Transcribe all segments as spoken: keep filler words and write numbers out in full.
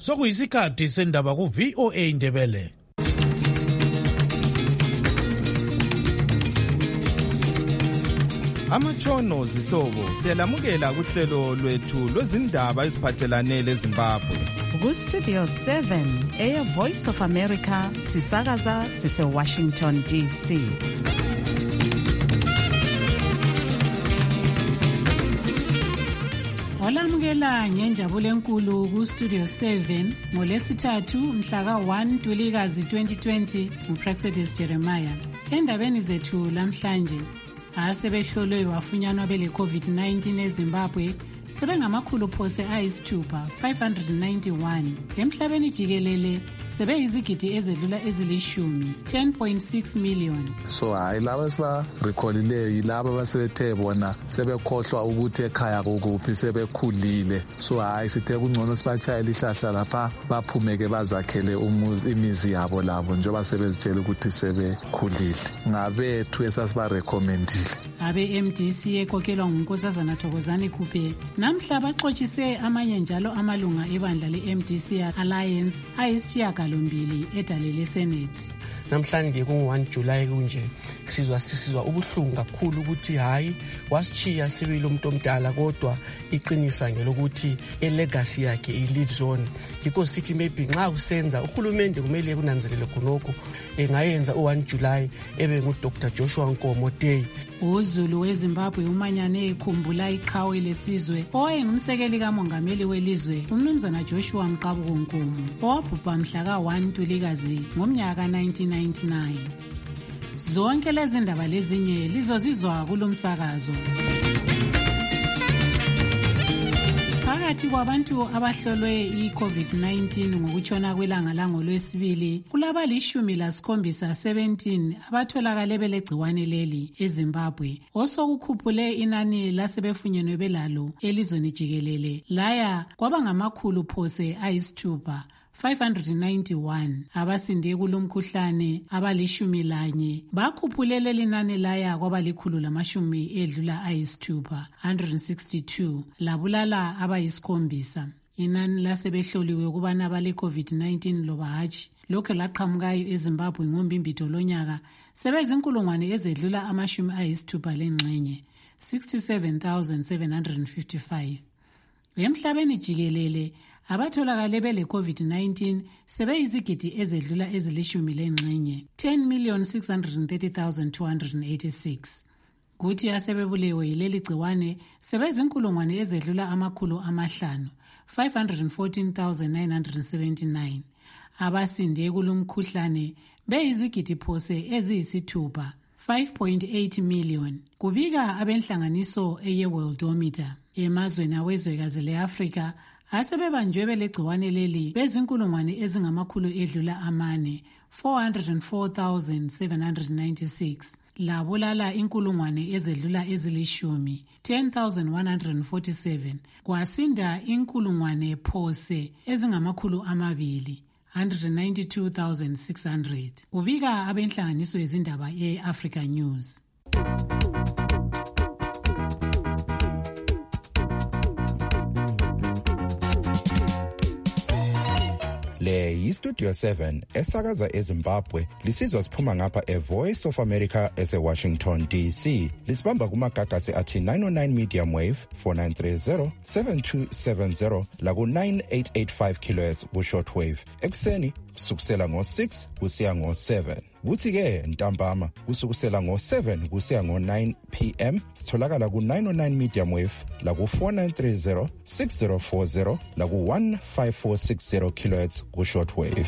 Sokuyisikhathi sendaba ku V O A Ndebele. Amatshono zihlobo siyalamukela kuhlelo lwethu lwezindaba eziphathelane leZimbabwe. Ku Studio seven Air Voice of America sisakaza sise Washington D C. Olamukela ngenjabulo enkulu ku Studio seven ngolesithathu mhla ka one Ntulikazi twenty twenty nguPraxedis Jeremiah. Endabeni zethu lamhlanje asebehlolwe wafunyanwa bele COVID nineteen eZimbabwe sebengamakhulu phose ayisithupha five hundred ninety-one emhlabeni jikelele sebeyizigidi ezedlula ezilishumi ten point six million. So hayi laba siba recallileyo yilaba basebethe bona sebekhohlwa ukuthi ekhaya kokuphi sebekhulile. So hayi sithe kungcono sibatshayela ihlahla lapha baphumeke bazakhele umuzi imizi yabo labo njengoba sebezitshela ukuthi sebekhulile. Ngabethu esasiba recommendile. Abe M D C ekhokelwa nguNkosazana Thokozani Khuphe namhla baxoxise amanye njalo amalunga ebandla le-M D C Alliance ayisishiyagalombili edalele Senate. Namhlanje ku one July kunje sizwa sisizwa ubuhlungu kakhulu ukuthi hayi wasichiya sibili umuntu omdala kodwa iqinisa ngelokuthi elegacy yakhe i-lives on. Yikho sithi maybe nxa usenza uhulumende kumele kunanzelele khonokho engayenza u one July ebe ngu Doctor Joshua Nkomo Day. uZulu weZimbabwe umanyane ekhumbula iqhawe lesizwe owayengumsekeli kamongameli welizwe umnumzana Joshua Mqabuko Nkomo owabhubha mhla ka one Ntulikazi ngomnyaka nineteen ninety-nine. Zonke lezi ndaba lezinye lizozizwa kulomsakazo. Phakathi kwabantu abahlolwe i-COVID nineteen ngokutshona kwelanga langolwesibili kulaba lishumi lasikhombisa seventeen abatholakale belegciwane leli eZimbabwe osokukhuphule inani lasebefunyenwe belalo elizweni jikelele laya kwaba ngamakhulu phose ayisithupha five hundred ninety-one. Abasinde kulomkhuhlane abalishumi lanye bakhuphulele linani laya kwabalikhulu lamashumi edlula ayisithupha one hundred sixty-two labulala abayisikhombisa. Inani lasebehloliwe kubana bale COVID nineteen loba hatshi lokho laqhamukayo eZimbabwe ngombimbito lonyaka sebezinkulungwane ezedlula amashumi ayisithupha lengxenye sixty-seven thousand seven hundred fifty-five. Emhlabeni jikelele abatholakale bele COVID nineteen sebeyizigidi ezedlula ezilishumi lengxenye ten million six hundred thirty thousand two hundred eighty-six. Kuthi asebebulewe yileli gciwane sebezinkulungwane ezedlula amakhulu amahlanu five hundred fourteen thousand nine hundred seventy-nine. Abasinde kulomkhuhlane beyizigidi phose eziyisithupha five point eight million. Kubika abenhlanganiso eye Worldometer emazweni awezwekazi leAfrika asebebanjwe belegciwane leli bezinkulungwane ezingamakhulu edlula amane four hundred four thousand seven hundred ninety-six labulala inkulungwane ezedlula ezilishumi ten thousand one hundred forty-seven kwasinda inkulungwane phose ezingamakhulu amabili one hundred ninety-two thousand six hundred. Kubika abenhlanganiso yezindaba e-Africa News. Le yi-Studio seven esakaza eZimbabwe lisizwa siphuma ngapha e-Voice of America ese-Washington D C. Lisibamba kumagagasi athi nine oh nine medium wave four nine three zero seven two seven zero laku nine eight eight five kilohertz ku-short wave. Ekuseni kusukusela ngo six kusiya ngo seven. Kuthi-ke ntambama kusukusela ngo seven kusiya ngo nine p m sitholakala ku nine oh nine medium wave laku four nine three zero six zero four zero laku one five four six zero kilohertz ku-short wave.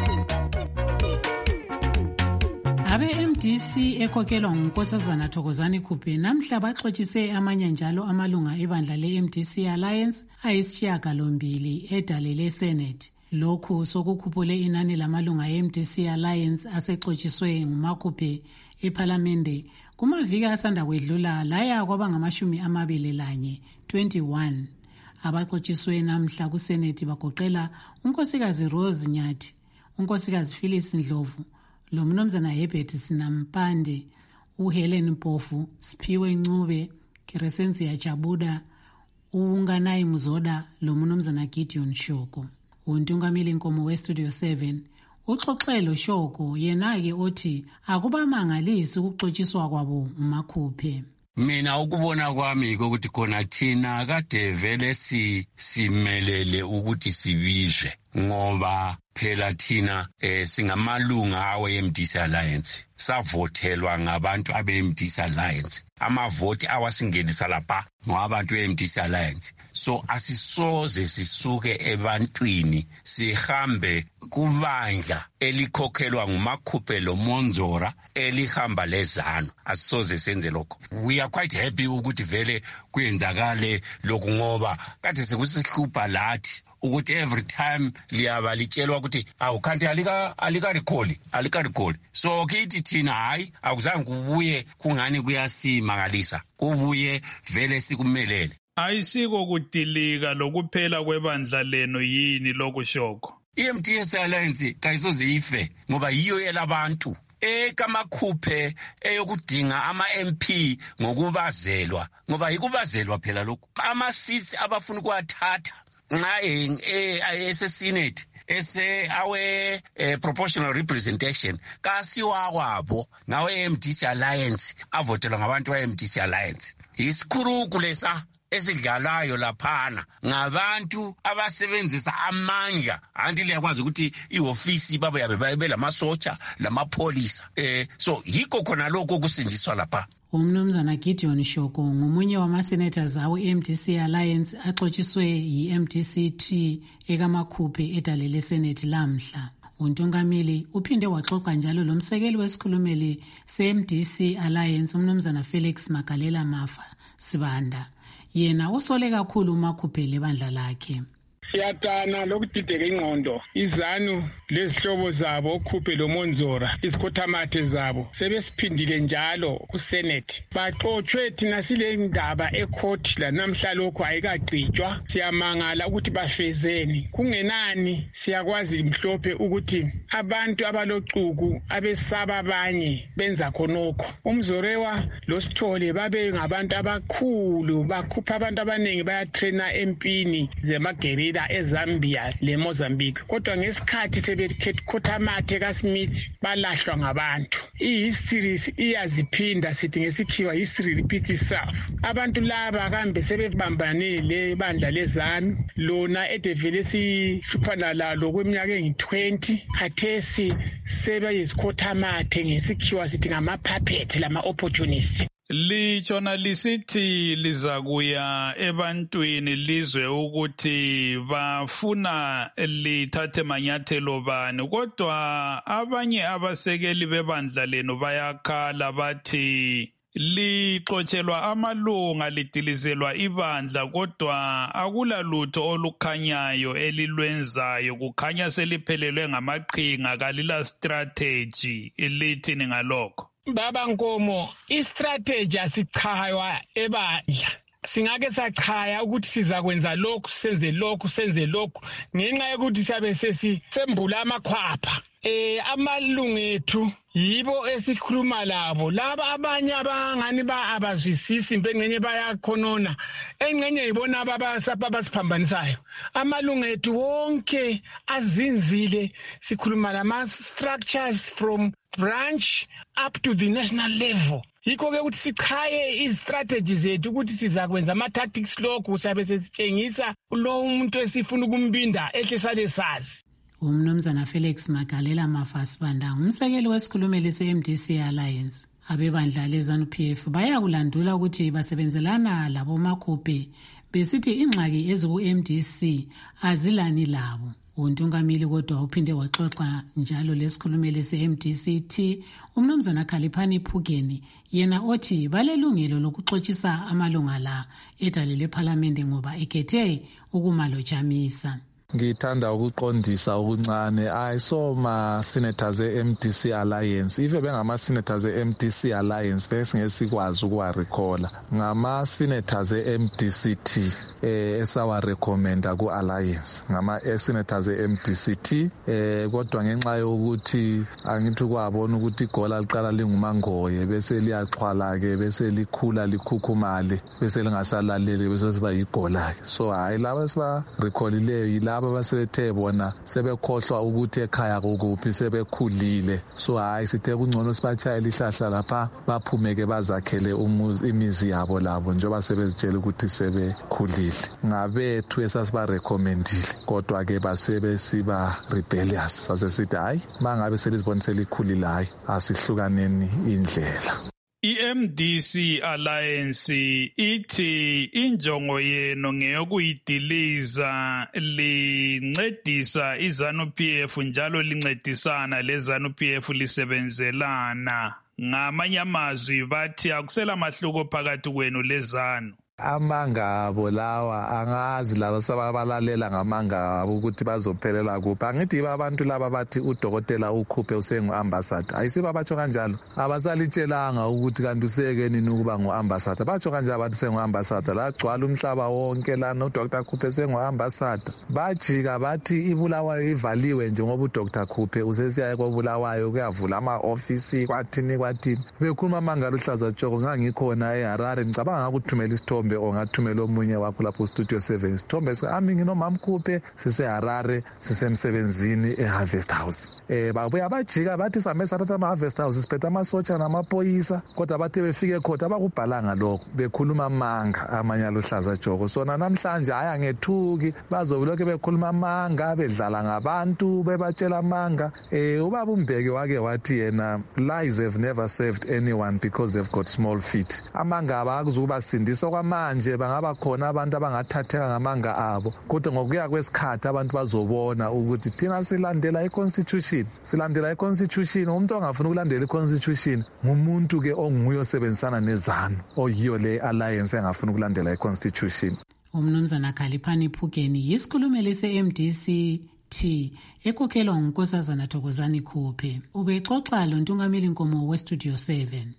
Abe M D C ekhokelwa nguNkosazana Thokozani Khuphe namhla baxoxise amanye njalo amalunga ebandla le-M D C Alliance ayisishiyagalombili edalele Senate. Lokhu sokukhuphule inani lamalunga e-M D C Alliance asexotshiswe nguMakhuphe ePhalamende kumaviki asanda kwedlula laya kwaba ngamashumi amabili lanye twenty-one. Abaxotshiswe namhla kuSenate bagoqela unkosikazi Rose Nyathi, unkosikazi Phyllis Ndlovu, lo mnumzana Herbert Sinampande, uHelen Mpofu, Siphiwe Ncube, Keresensi Yajabuda, uNganayi Mzoda, lo mnumzana Gideon Shoko. Untungameli Nkomo we-Studio seven uxoxelo Shoko yena-ke othi akubamangalisi ukuxotshiswa kwabo uMakhuphe. Mina ukubona kwami ukuthi khona thina kade vele si simelele ukuthi sibizwe ngoba phela thina eh, singamalunga awe-M D C Alliance savothelwa ngabantu abe-M D C Alliance amavoti awasingenisa lapha ngabantu be-M D C Alliance so asisoze sisuke ebantwini sihambe kubandla elikhokhelwa nguMakhuphe loMonzora elihamba lezano asisoze senze lokho. We are quite happy ukuthi vele kuyenzakale lokhu ngoba kade sekusihlupa lathi ukuthi every time liyaba litshelwa ukuthi awu kanti alika alika recall alika recall so kithi thina hayi akuzange kubuye kungani kuyasimagalisa kubuye vele sikumelele. Ayisiko kudilika lokuphela kwebandla leno yini lokushoko. I-M D C Alliance kayisoze ife ngoba yiyo yelabantu ekaMakhuphe eyokudinga ama-M P ngokubazelwa ngoba yikubazelwa phela lokho ama seats abafuna ukuwathatha nxa ese-Senate ese awe eh, proportional representation kasiwa kwabo ngawe-M D C Alliance avotelwa ngabantu ba-M D C Alliance. Isikhuruku lesa esidlalayo laphana ngabantu abasebenzisa amandla anti liyakwazi ukuthi iofisi babo yabe belamasotsha lamapholisa eh so yikho khona lokho kusinjiswa lapha. Umnumzana Gideon Shoko ngomunye wama-senators awe-M D C Alliance axotshiswe yi-M D C T ekaMakhuphe edalele Senate lamhla. Untungameli uphinde waxoxa njalo lomsekeli wesikhulumeli se-M D C Alliance umnumzana Felix Magalela Mafa Sibanda yena osole kakhulu uMakhuphe lebandla lakhe. Siyatana lokudideka ingqondo izanu lezihlobo zabo okhuphe loMonzora isikhothamathe zabo sebesiphindile njalo kuSenate baxoxwe thina sile ndaba ecourt la namhla lokho ayikagqitshwa siyamangala ukuthi bafezeni kungenani siyakwazi mhlophe ukuthi abantu abalocuku abesaba abanye benza khonokho uMzorewa loSithole babe ngabantu abakhulu bakhupha abantu abaningi bayatraina empini zemagerida eZambia le Mozambique kodwa ngesikhathi sebekhothamathe kaSmith balahlwa ngabantu. I-history iyaziphinda sithi ngesikhiwa history repeats itself. Abantu laba kambe sebebambanile bandla lezanu lona edevele sihluphana lalo kweminyaka engu-twenty khathesi sebeyizikhothamathe ngesikhiwa sithi ngama-puppet lama-opportunist. Litshona lisithi lizakuya ebantwini lizwe ukuthi bafuna lithathe manyathelo bani kodwa abanye abasekeli bebandla lenu bayakhala bathi lixotshelwa amalunga lidilizelwa ibandla kodwa akula lutho olukhanyayo elilwenzayo kukhanya seliphelelwe ngamaqhinga kalila strategy ilithini ngalokho. Baba Nkomo istrategy asichaywa ebandla singake sachaya ukuthi sizakwenza lokhu senze lokhu senze lokhu ngenxa yokuthi sabe sesisembula amakhwapha eh amalungethu yibo esikhuluma labo laba abanye abangani ba abazwisisi impengcenye bayakhonona engcenye ibona abasapha basiphambanisayo amalungethu wonke azinzile sikhuluma lama structures from branch up to the national level. Yikho ke ukuthi sichaye istrategy zethu ukuthi sizakwenza ama tactics lokhu sabe sesitshengisa lo umuntu esifuna ukumbinda ehle sale sazi. Umnumzana Felix Magalela Mafa Sibanda umsekeli wesikhulumeli se-M D C Alliance abebandla leZANU-P F bayakulandula ukuthi basebenzelana labo Makhuphe besithi ingxaki eziku-M D C azilani labo. Untungameli kodwa uphinde waxoxa njalo lesikhulumeli se-M D C T umnumzana Khaliphani Phukeni yena othi balelungelo lokuxoxisa amalunga la edalele eParliament ngoba ekhethe ukumalojamisa. Ngithanda ukuqondisa okuncane ayisoma senators e-M D C Alliance ife bengama senators e-M D C Alliance besingesikwazi ukwa recall ngama senators e-M D C T eh esawa recommenda ku Alliance ngama senators e-M D C T eh kodwa ngenxa yokuthi angithi kwabona ukuthi igola liqala lingumangoye bese liyaxhwala ke bese likhula likhukhumale bese lingasalaleli bese siba yigola so hayi laba siba recallileyo yilaba yilaba basebethe bona sebekhohlwa ukuthi ekhaya kukuphi sebekhulile. So hayi sithe kungcono sibatshayele ihlahla lapha baphumeke bazakhele umuzi imizi yabo labo njengoba sebezitshela ukuthi sebekhulile. Ngabethu esasiba recommendile kodwa ke basebe siba rebellious sasesithi hayi mangabe selizibonise likhulile hayi asihlukaneni indlela. I-M D C Alliance ithi injongo yeno ngeyokuyidiliza lincedisa iZANU P F njalo lincedisana leZANU P F lisebenzelana. Ngamanye amazwi bathi akusela mahluko phakathi kwenu leZANU. Amanga abo lawa angazi laba sababalalela ngamanga abo ukuthi bazophelela kuphi. Angithi abantu laba bathi udokotela ukhuphe usengu-ambassador ayisiba batsho kanjalo abasalitshela ukuthi kanti useke nini ukuba ngu-ambassador. Batsho kanjalo abantu sengu-ambassador lagcwala umhlaba wonke lana udoktor Khuphe sengu-ambassador. Bajika bathi iBulawayo ivaliwe njengoba udoktor Khuphe usesiya koBulawayo kuyavula ama-ofisi kwathini kwathini. Bekhuluma amanga aluhlaza tshoko ngangikhona eHarare ngicabanga ukuthumela isithombe ongathumela omunye wakho lapho studio seven sithombe sami nginomama Khuphe siseHarare sisemsebenzini eHarvest House. Eh babuya bajika bathi same sathatha ama-Harvest House siphethe amasotsha namaphoyisa kodwa bathi befike khona abakubhalanga lokho bekhuluma amanga amanye aluhlaza tshoko. Sona namhlanje haya ngethuki bazobulokhe bekhuluma amanga bedlala ngabantu bebatshela amanga. Eh ubaba uMbeki wake wathi yena lies have never saved anyone because they've got small feet. Amanga abakuzubasindisa kwamanje bangaba khona abantu abangathatheka ngamanga abo kodwa ngokuya kwesikhathi abantu bazobona ukuthi thina silandela iconstitution silandela iconstitution. Umuntu ongafuna ukulandela iconstitution ngumuntu ke onguye osebenzisana neZANU oyiyo le alliance engafuna ukulandela iconstitution. Umnumzana Khaliphani Phukeni yisikhulumeli se-M D C T ekhokhelwa nguNkosazana Thokozani Khuphe. Ubexoxa lo Ntungameli Nkomo weStudio seven.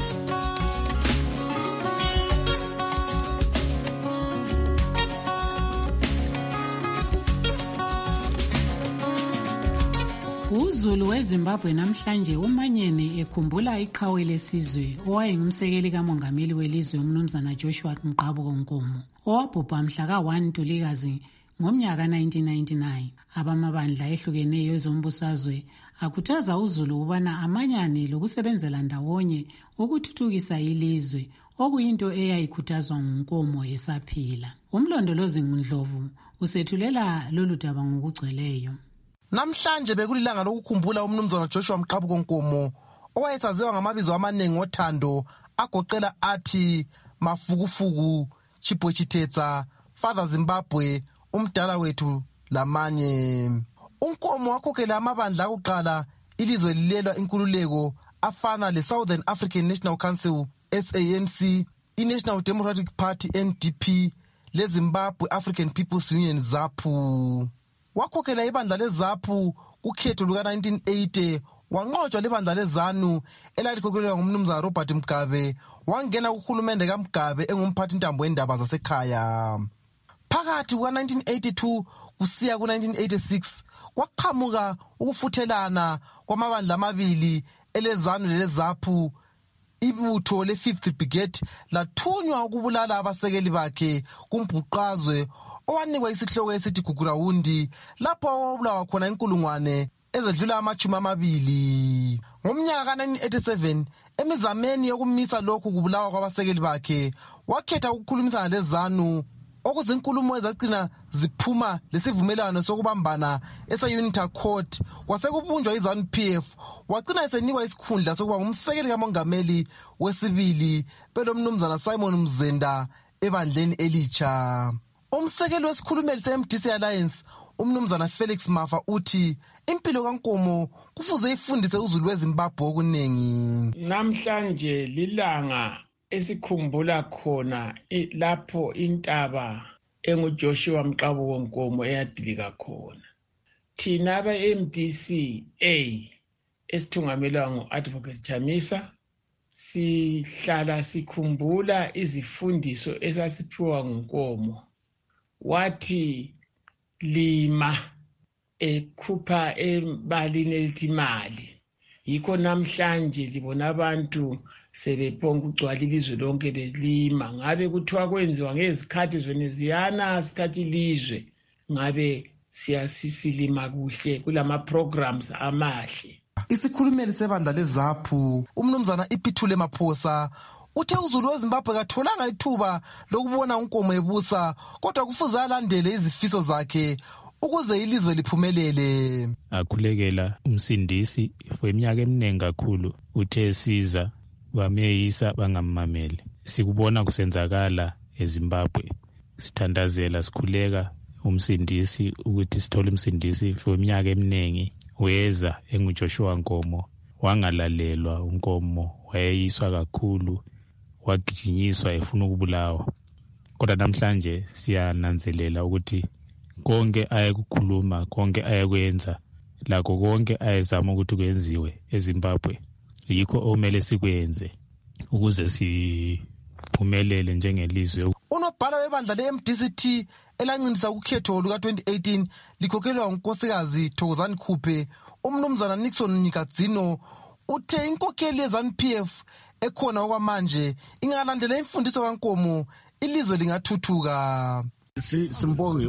UZulu weZimbabwe namhlanje umanyene ekhumbula iqhawe lesizwe owayengumsekeli kamongameli welizwe umnumzana Joshua Mqabuko Nkomo owabhubha mhla ka one Ntulikazi ngomnyaka nineteen ninety-nine. Abamabandla ehlukeneyo ezombusazwe akhuthaza uZulu ukubana amanyane lokusebenzela ndawonye ukuthuthukisa ilizwe okuyinto eyayikhuthazwa nguNkomo esaphila. Umlondolozi Ndlovu usethulela lolu daba ngokugcweleyo. Namhlanje bekulilanga lokukhumbula umnumzana Joshua Mqabuko Nkomo owayesaziwa ngamabizo amaningi othando agoqela athi Mafukufuku, Chipwechitetsa, Father Zimbabwe, umdala wethu lamanye. uNkomo wakhokhela amabandla akuqala ilizwe lilelwa inkululeko afana le-Southern African National Council S A N C, i-National Democratic Party N D P, le-Zimbabwe African People's Union ZAPU. Wakhokhela ibandla leZAPU kukhetho luka nineteen eighty wanqotshwa libandla leZANU elalikhokhelwa ngumnumzana Robert Mugabe wangena kuhulumende kaMugabe engumphathi ntambo wendaba zasekhaya. Phakathi kuka nineteen eighty-two kusiya ku nineteen eighty-six kwaqhamuka ukufuthelana kwamabandla amabili eleZANU leleZAPU. Ibutho le-fifth Brigade lathunywa ukubulala abasekeli bakhe kumbhuqazwe owanikwa isihloko esithi Gugurawundi lapho owabulawa khona inkulungwane ezedlula amachumi amabili. Ngomnyaka nineteen eighty-seven emizameni yokumisa lokhu kubulawa kwabasekeli bakhe wakhetha ukukhulumisana leZANU okuzinkulumo ezagcina ziphuma lesivumelano sokubambana ese-Unita Court kwasekubunjwa iZANU P F wagcina esenikwa isikhundla sokuba ngumsekeli kamongameli wesibili belomnumzana Simon Mzenda ebandleni elitsha. Umsekeli wesikhulumeli se-M D C Alliance umnumzana Felix Mafa uthi impilo kaNkomo kufuze ifundise uZulu weZimbabwe okuningi. Namhlanje lilanga esikhumbula khona lapho intaba enguJoshua Mqabuko Nkomo eyadilika khona. Thina aba-M D C A esithungamelwa ngu-Advocate Chamisa sihlala sikhumbula izifundiso esasiphiwa nguNkomo. Wathi lima ekhupha ebalini elithi imali. Yikho namhlanje libona abantu sebephonga ugcwala ilizwe lonke belima. Ngabe kuthiwa kwenziwa ngezikhathi Veneziana sithatha ilizwe ngabe siyasisilima kuhle kulama programs amahle. Isikhulumeli sebandla leZAPU umnumzana Ipithule Maphosa uthe uZulu weZimbabwe katholanga ithuba lokubona unkomo ebusa kodwa kufuze alandele izifiso zakhe ukuze ilizwe liphumelele. Akhulekela umsindisi weminyaka eminingi kakhulu uthe siza bameyisa bangamamele. Sikubona kusenzakala eZimbabwe. Sithandazela sikhuleka umsindisi ukuthi sithole umsindisi weminyaka eminingi. Weza enguJoshua Nkomo wangalalelwa unkomo wayeyiswa kakhulu wagijinyiswa efuna ukubulawa. Kodwa namhlanje siyananzelela ukuthi konke ayekukhuluma konke ayekwenza lakho konke ayezama ukuthi kwenziwe eZimbabwe yikho omele sikwenze ukuze siphumelele njengelizwe. Unobhala webandla le-M D C T elancinisa ukhetho luka twenty eighteen likhokhelwa unkosikazi Thokozani Khuphe, umnumzana Nixon Nikadzino uthe inkokheli ye-ZANU P F ekhona okwamanje ingalandela imfundiso kaNkomo ilizwe lingathuthuka. Simbonge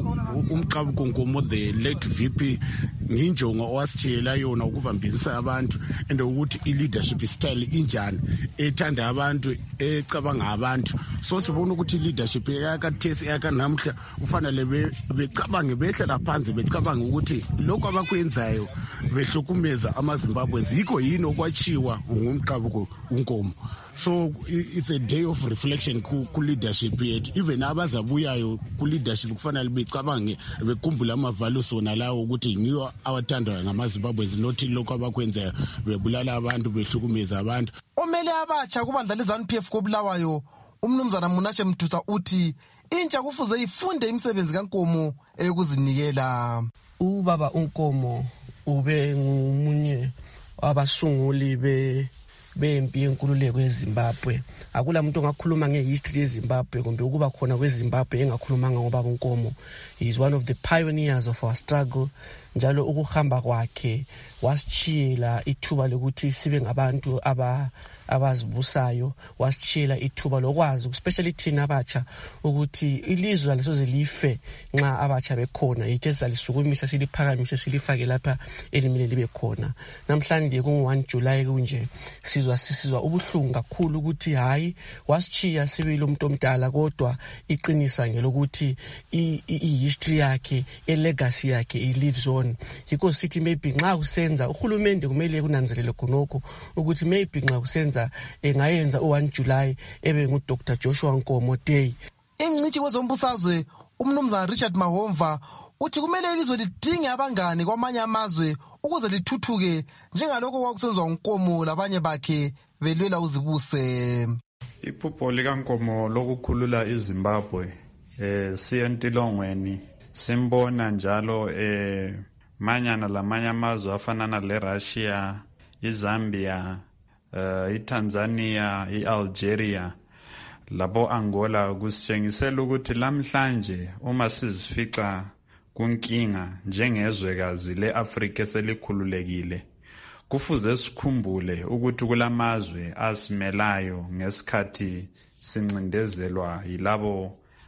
umqabuko Nkomo the late V P nginjongo owasitshela yona ukuvambisa abantu and ukuthi i-leadership style injani ethanda abantu ecabanga abantu. So sibona ukuthi i-leadership eyakathesi eyakanamhla ufanele becabange behlela phansi becabange ukuthi lokho abakwenzayo behlukumeza amaZimbabweans yikho yini okwachiwa ngumqabuko uNkomo. So it's a day of reflection ku, ku leadership yet even abazabuyayo ku leadership kufanele becabange bekhumbula ama values wona lawo ukuthi ngiyo awathandwa ngamaZimbabweans not lokho abakwenzayo bebulala abantu behlukumeza abantu. Omele abatsha kubandla leZANU P F koBulawayo umnumzana Munashe Mdusa uthi intsha kufuze ifunde imisebenzi kaNkomo eyokuzinikela. Ubaba uNkomo ube ngumunye wabasunguli be bempi yenkululeko eZimbabwe. Akula muntu ongakhuluma ngehistory yeZimbabwe kumbe ukuba khona kweZimbabwe engakhulumanga ngobaba uNkomo. He is one of the pioneers of our struggle. Njalo ukuhamba kwakhe wasitshiyela ithuba lokuthi sibe ngabantu aba abazibusayo, wasitshiyela ithuba lokwazi especially thina abatsha ukuthi ilizwe alisoze life nxa abatsha bekhona. Ithe salisukumisa siliphakamise silifake lapha elimile libe khona. Namhlanje ku one July kunje sizwa sisizwa ubuhlungu kakhulu ukuthi hayi wasitshiya sibile umuntu omdala kodwa iqinisa ngelokuthi i-history yakhe e-legacy yakhe i-lives on. Yikho sithi maybe nxa kusenza uhulumende kumele kunanzelele khonokho ukuthi maybe nxa kusenza engayenza u one July ebe ngu Doctor Joshua Nkomo Day. Ingcithi wezombusazwe umnumzana Richard Mahomva uthi kumele ilizwe lidinge abangane kwamanye amazwe ukuze lithuthuke njengalokho kwakusenzwa uNkomo labanye bakhe belwela uzibuse. Iphupho likaNkomo lokukhulula iZimbabwe eh siyentilongweni simbona njalo eh manyana lamanye amazwe afanana leRussia, iZambia, uh, iTanzania, iAlgeria, labo Angola kusitshengisela ukuthi lamhlanje uma sizifica kunkinga njengezwekazi leAfrika selikhululekile kufuze sikhumbule ukuthi kulamazwe asimelayo ngesikhathi sincindezelwa yilabo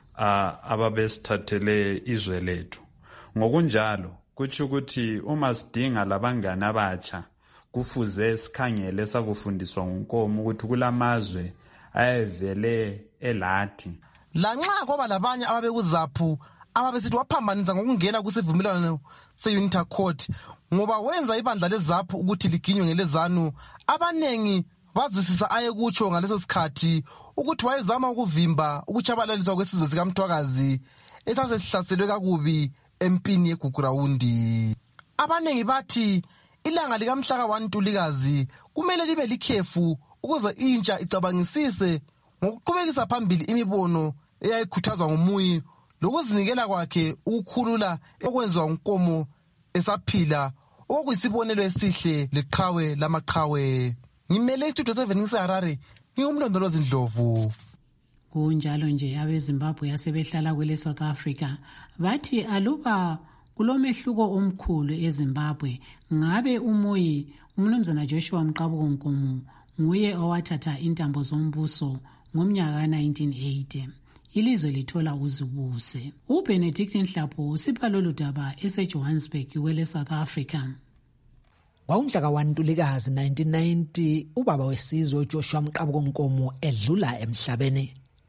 uh, ababesithathele izwe lethu. Ngokunjalo kutsho ukuthi uma sidinga labangane abatsha kufuze sikhangele sakufundiswa uNkomo ukuthi kulamazwe ayevele elathi. Lanxa kwaba labanye ababekuZAPU ababesithi waphambanisa ngokungena kusivumelwano se-Unita Court ngoba wenza ibandla leZAPU ukuthi liginywe ngeleZANU. Abanengi bazwisisa ayekutsho ngaleso sikhathi ukuthi wayezama ukuvimba ukuchabalaliswa kwesizwe sikaMthwakazi esasesihlaselwe kakubi empini yeGugurawundi. Abanengi bathi ilanga likamhla ka one Ntulikazi kumele libe likhefu ukuze intsha icabangisise ngokuqhubekisa phambili imibono eyayikhuthazwa ngumuyi lokuzinikela kwakhe ukukhulula okwenziwa uNkomo esaphila okuyisibonelo esihle leqhawe lamaqhawe. Ngimele istudio seven ngiseHarare ngingumlondolozi Ndlovu. Kunjalo nje abeZimbabwe yasebehlala kwele South Africa bathi aluba kulomehluko omkhulu eZimbabwe ngabe umoyi umnumzana Joshua Mqabuko Nkomo nguye owathatha intambo zombuso ngomnyaka nineteen eighty. ilizwe lithola uzibuse. uBenedict Nhlapho usipha lolu daba eseJohannesburg kwele South Africa. Ngomhla ka-Ntulikazi nineteen ninety ubaba wesizwe uJoshua Mqabuko Nkomo edlula emhlabeni.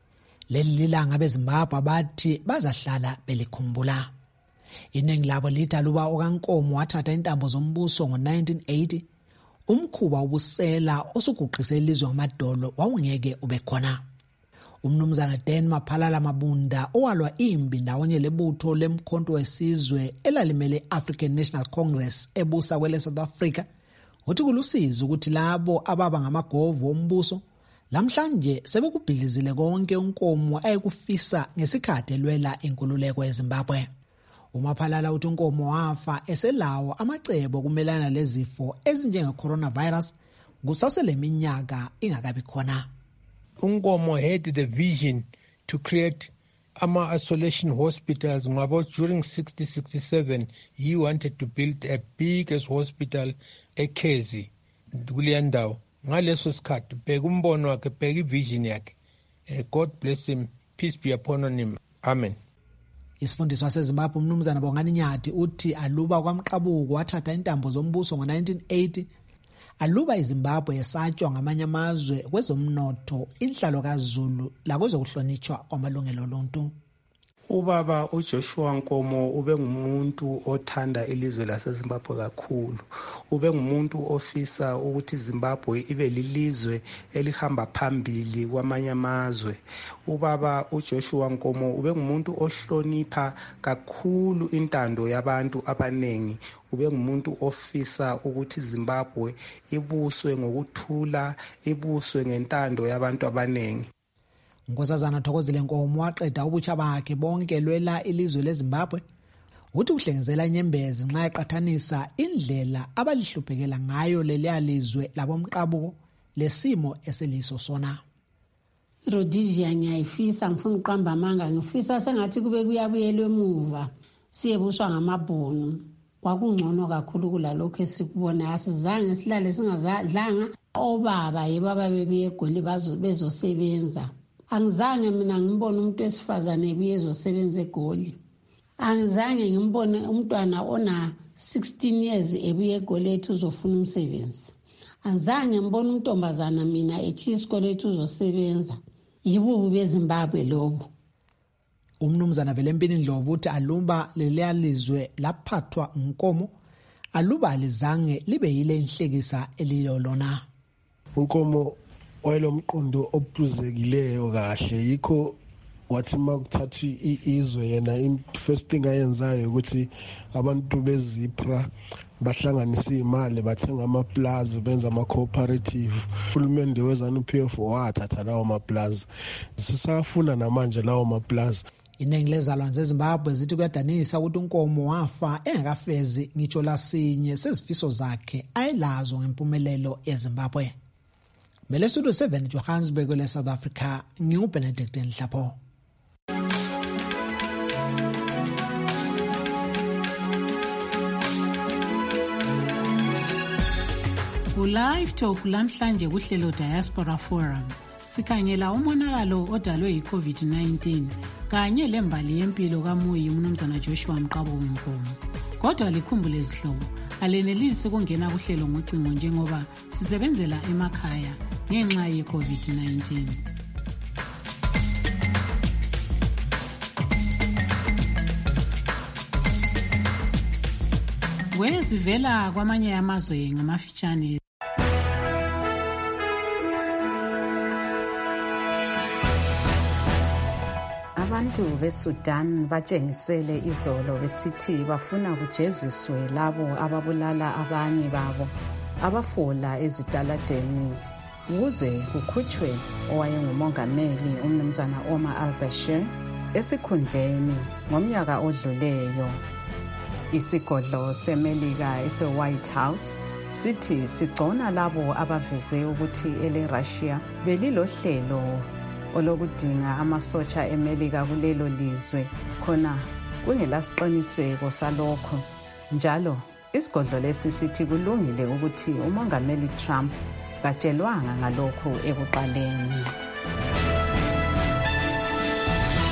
Leli lilanga beZimbabwe bathi bazahlala belikhumbula. Iningi labo lithi aluba okaNkomo wathatha intambo zombuso ngo-nineteen eighty, umkhuba ubusela osuguqise ilizwe ngamadolo wawungeke ube khona. Umnumzana Dan Maphalala Mabunda owalwa imbi ndawonye lebutho lemkhonto wesizwe elalimele African National Congress ebusa kwele South Africa uthi kulusizi ukuthi labo ababa ngamagovu ombuso lamhlanje sebekubhilizile konke uNkomo ayekufisa ngesikhathi elwela inkululeko eZimbabwe. uMaphalala uthi uNkomo wafa eselawo amacebo kumelana lezifo ezinjenge coronavirus kusasele minyaka ingakabi khona. uNkomo had the vision to create ama-isolation hospitals. During sixty sixty-seven, he wanted to build a biggest hospital eKezi kuleya ndawo. Ngaleso sikhathi bheka umbono wakhe, bheka ivision yakhe. God bless him, peace be upon him. Amen. Isifundiswa seZimbabwe umnumzana Bongani Nyati uthi aluba kwaMqabuko wathatha intambo zombuso ngo-nineteen eighty, aluba iZimbabwe yesatshwa ngamanye amazwe kwezomnotho, inhlalo kaZulu lakwezokuhlonitshwa kwamalungelo oluntu. Ubaba uJoshua Nkomo ube ngumuntu othanda ilizwe laseZimbabwe kakhulu. Ube ngumuntu ofisa ukuthi iZimbabwe ibe lilizwe elihamba phambili kwamanye amazwe. Ubaba uJoshua Nkomo ube ngumuntu ohlonipha kakhulu intando yabantu abanengi. Ube ngumuntu ofisa ukuthi iZimbabwe ibuswe ngokuthula, ibuswe ngentando yabantu abanengi. Nkosazana Thokozile Nkomo waqeda ubutsha bakhe bonke lwela ilizwe leZimbabwe uthi uhlengezela inyembezi nxa eqathanisa indlela abalihluphekela ngayo leliya lizwe laboMqabuko lesimo eseliso sona. Rhodesia ngiyayifisa, ngifuna uqamba amanga, ngifisa sengathi kube kuyabuyelwa emuva siyebuswa ngamabhunu. Kwakungcono kakhulu kulalokho esikubona, asizange silale singazadlanga. Obaba yebaba bebuye eGoli bezosebenza. Angizange mina ngibone umuntu esifazane ebuye ezosebenza eGoli. Angizange ngibone umntwana ona sixteen years ebuye eGoli ethi uzofuna umsebenzi. Angizange ngibone untombazana mina ethi isikole ethi uzosebenza. Yibubu beZimbabwe lobo. Umnumzana Velempini Ndlovu uthi aluba leliya lizwe laphathwa uNkomo, aluba lizange libe yile inhlekisa elilolona. uNkomo wayelomqondo ophuzekileyo kahle, yikho wathi makuthatha izwe yena first thing ayenzayo ukuthi abantu beZipra bahlanganisa imali bathenga amaplaza benza ama cooperative. Uhulumende weZANU-P F wathatha lawo maplaza, sisafuna namanje lawo maplaza. Iningi lezalwane zeZimbabwe zithi kuyadanisa ukuthi uNkomo wafa engakafezi ngitsho lasinye sezifiso zakhe ayelazo ngempumelelo eZimbabwe. Mele Studio seven Johannesburg le South Africa, ngiuBenedict Nhlapho. Ku-Live Talk lamhlanje kuhlelo Diaspora Forum sikhangela umonakalo odalwe yi-COVID nineteen kanye lembali yempilo kamuyi umnumzana Joshua Mqabuko Nkomo. Kodwa likhumbule izihlobo, alenelisi ukungena kuhlelo ngocingo njengoba sisebenzela emakhaya ngenxa ye-COVID nineteen. Wezivela kwamanye amazwe ngamafitshane. Abantu beSudan batshengisele izolo besithi bafuna kujeziswe labo ababulala abanye babo abafola ezitaladeni ukuze kukhutshwe owayengumongameli umnumzana Omar al-Bashir esikhundleni ngomnyaka odluleyo. Isigodlo seMelika ese-White House sithi sigcona labo abaveze ukuthi ele-Russia belilohlelo olokudinga amasotsha eMelika kulelo lizwe khona kungelasiqiniseko salokho. Njalo isigodlo lesi sithi kulungile ukuthi umongameli Trump katshelwanga ngalokho ekuqaleni.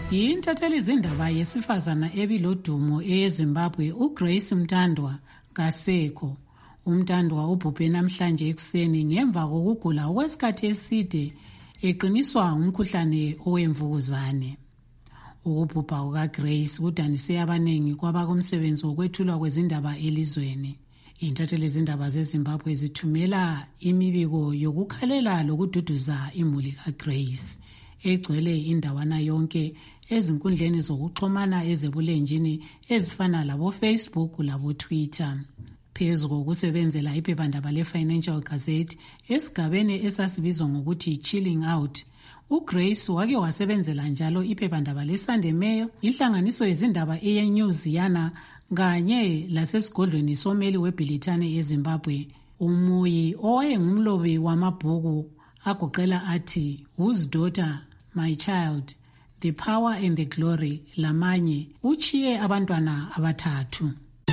Yintatheli zindaba yesifazana ebilodumo eZimbabwe uGrace Mtandwa kaSeko. UMtandwa ubhubhe namhlanje ekuseni ngemva kokugula okwesikhathi eside eqiniswa umkhuhlane owemvukuzane. Ukubhubha kukaGrace kudanise abaningi kwabakumsebenzi wokwethulwa kwezindaba elizweni. Intatheli zindaba zeZimbabwe zithumela imibiko yokukhalela lokududuza imuli kaGrace egcwele indawana yonke ezinkundleni zokuxhumana ezebulenjini ezifana labo Facebook labo Twitter. Phezu kokusebenzela iphephandaba le-Financial Gazette esigabeni esasibizwa ngokuthi Chilling Out, uGrace wake wasebenzela njalo iphephandaba le-Sunday Mail, inhlanganiso yezindaba eyeNewsiana kanye lasesigodlweni someli webhilithane eZimbabwe. Umuyi owayengumlobi wamabhuku agoqela athi Whose Daughter, My Child, The Power and the Glory lamanye uchiye abantwana abathathu.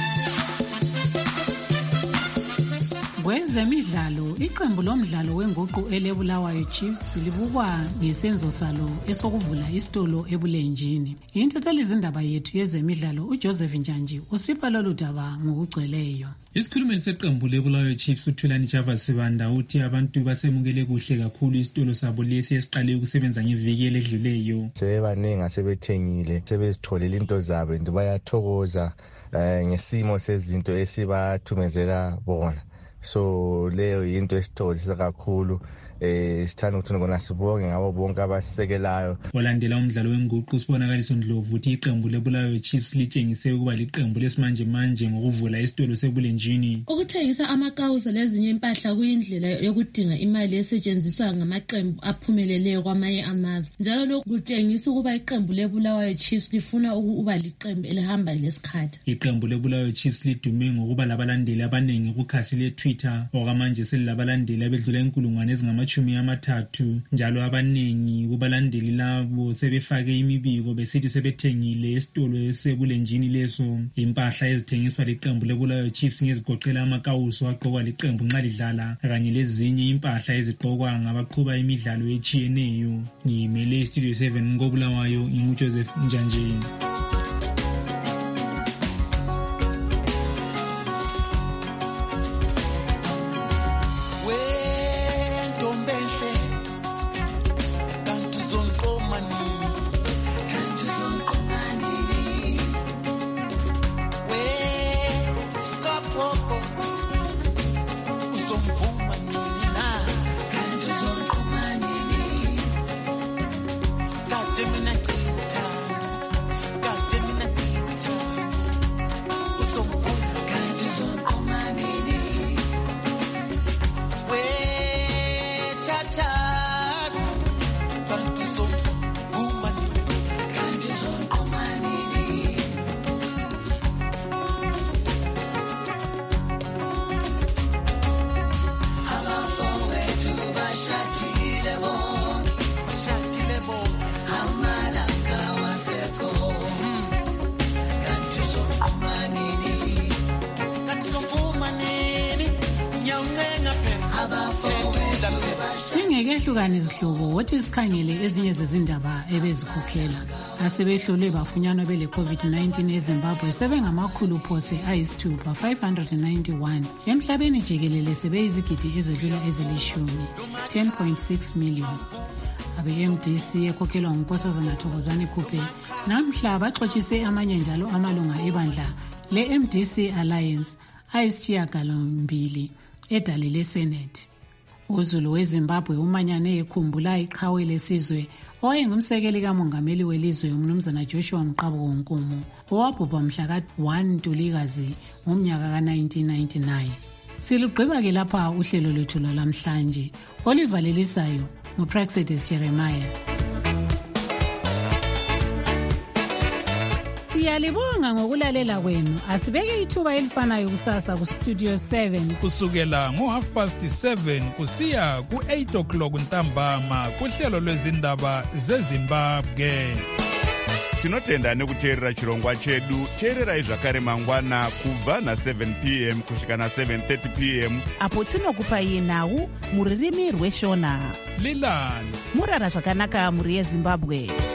Kwezemidlalo, iqembu lomdlalo wenguqu eleBulawayo Chiefs libukwa ngesenzo salo esokuvula isitolo ebulenjini. Intatheli zindaba yethu yezemidlalo uJoseph Njanji usipha lolu daba ngokugcweleyo. Isikhulumeli seqembu leBulawayo Chiefs uThulani Java Sibanda uthi abantu basemukele kuhle kakhulu isitolo sabo lesi esiqale ukusebenza ngeviki eledluleyo. Sebaningi asebethengile, sebezitholela into zabo into bayathokoza ngesimo sezinto esibathumezela bona. So leyo into esithokozisa kakhulu. Eh sithanda ukuthi ngona sibonge ngabo bonke abasisekelayo. Olandela umdlalo wenguqu sibonakaliso Ndlovu uthi iqembu leBulawayo Chiefs litshengise ukuba liqembu lesimanje manje ngokuvula isitolo sebulenjini. Ukuthengisa amakawuzo lezinye impahla kuyindlela yokudinga imali esetshenziswa ngamaqembu aphumeleleyo kwamanye amazwe. Njalo lokhu kutshengisa ukuba iqembu leBulawayo Chiefs lifuna ukuba liqembu elihamba lesikhathi. Iqembu leBulawayo Chiefs lidume ngokuba labalandeli abaningi kukhasi leTwitter okamanje selilabalandeli abedlula inkulungwane ezingama chumi amathathu, njalo abaningi kubalandeli labo sebefake imibiko besithi sebethengile esitolo esebulenjini leso. Impahla ezithengiswa liqembu leBulawayo Chiefs ngezigoqela amakawuso aqokwa liqembu nxa lidlala kanye lezinye impahla eziqokwa ngabaqhuba imidlalo etshiyeneyo. Ngimele Studio seven ngoBulawayo nginguJoseph Njanjeni. Singekehlukana izihlobo wothi sikhangele ezinye zezindaba ebezikhokhela. Asebehlolwe bafunyanwa bele COVID nineteen eZimbabwe sebengamakhulu phose ayisithupha five hundred ninety-one. Emhlabeni jikelele sebeyizigidi ezedlula ezilishumi ten point six million. Abe-M D C ekhokhelwa nguNkosazana Thokozani Khuphe namhla baxoxise amanye njalo amalunga ebandla le-M D C Alliance ayisishiyagalombili edale leSenate. UZulu weZimbabwe umanyane ekhumbula iqhawe lesizwe owayengumsekeli kamongameli welizwe umnumzana Joshua Mqabeko Nkomo owabhubha mhla ka one Ntulikazi ngomnyaka ka nineteen ninety-nine. Silugqiba ke lapha uhlelo lwethu lwalamhlanje. Olivalelisayo nguPraxedis Jeremiah. Siyalibonga ngokulalela kwenu. Asibeke ithuba elifanayo kusasa ku Studio seven kusukela ngo half past seven kusiya ku eight o'clock ntambama kuhlelo lwezindaba zeZimbabwe. Tinotenda nekuteerera chirongwa chedu. Teererai zvakare mangwana kubva na seven p m kusvika na seven thirty p m apo tinokupai nhau muririmi rweshona. Lilani murara zvakanaka muri yeZimbabwe.